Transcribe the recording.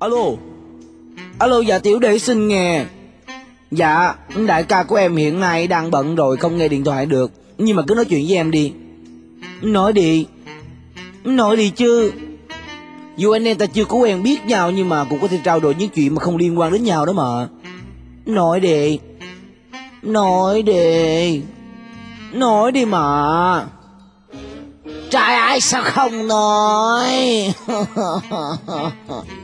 Alo. Alo, dạ tiểu đệ xin nghe. Dạ, đại ca của em hiện nay đang bận rồi, không nghe điện thoại được. Nhưng mà cứ nói chuyện với em đi. Nói đi. Nói đi chứ. Dù anh em ta chưa có quen biết nhau, nhưng mà cũng có thể trao đổi những chuyện mà không liên quan đến nhau đó mà. Nói đi. Nói đi. Nói đi mà. Trời ơi sao không nói.